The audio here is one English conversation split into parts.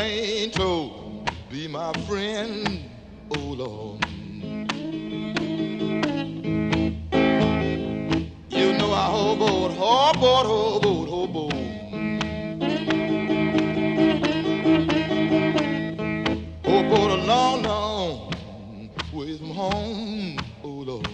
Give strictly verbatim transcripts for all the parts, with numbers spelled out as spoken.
ain't told, be my friend, oh Lord. You know I hoboed, hoboed, hoboed, hoboed. Hoboed a long, long ways from home, oh Lord.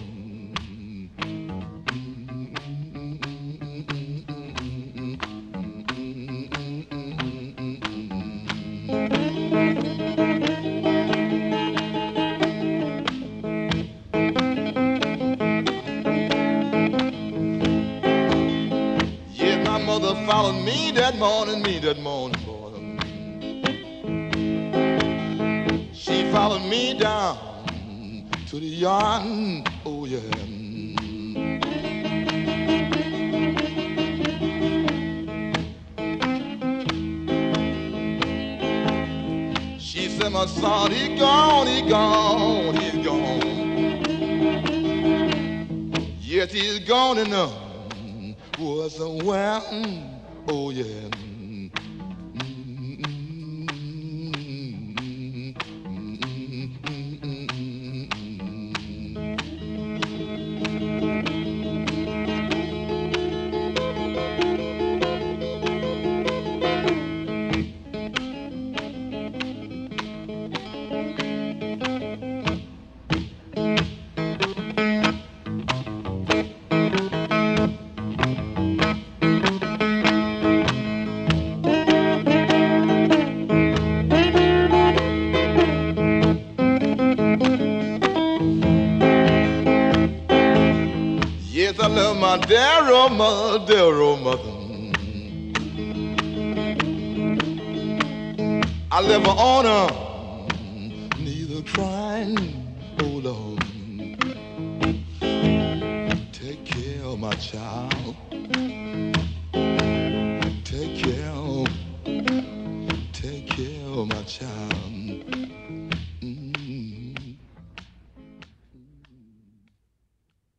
Mother followed me that morning, me that morning, boy. She followed me down to the yard, oh yeah. She said, my son, he gone, he gone, he's gone. Yes, he's gone enough. Was somewhere, oh yeah. Yes, I love my dear old mother, dear old mother. I left her on her, neither crying, oh Lord. Take care of my child.